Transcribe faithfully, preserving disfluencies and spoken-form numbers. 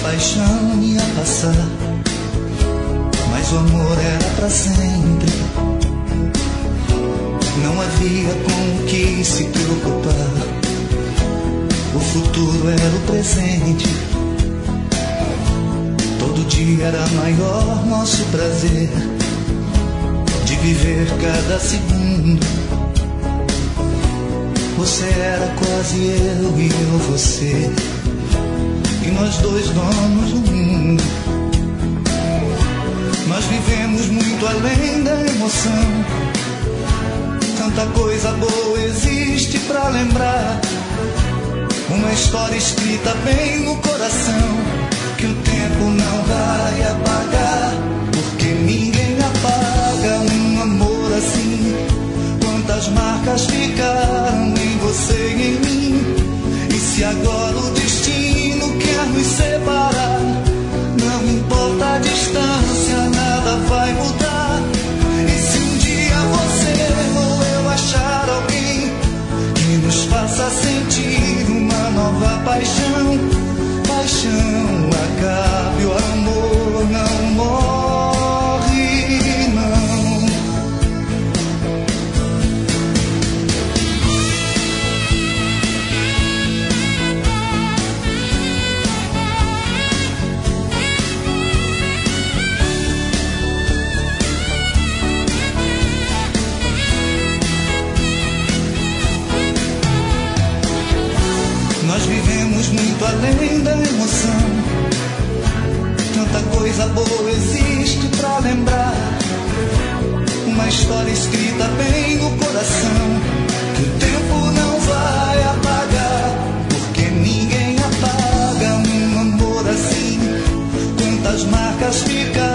paixão ia passar, mas o amor era pra sempre. Não havia com o que se preocupar, o futuro era o presente. Todo dia era maior nosso prazer de viver cada segundo. Você era quase eu e eu você, e nós dois donos do mundo. Nós vivemos muito além da emoção, tanta coisa boa existe pra lembrar. Uma história escrita bem no coração, que o tempo não vai apagar, porque ninguém apaga um amor assim. Quantas marcas ficaram em você e em mim, e se agora o destino quer nos separar, não importa a distância, nada vai mudar. E se um dia você ou eu achar alguém que nos faça sentir uma nova paixão, paixão acabe, o amor não morre, não. Nós vivemos muito além da emoção, tanta coisa boa existe pra lembrar. Uma história escrita bem no coração, que o tempo não vai apagar, porque ninguém apaga um amor assim. Quantas marcas ficam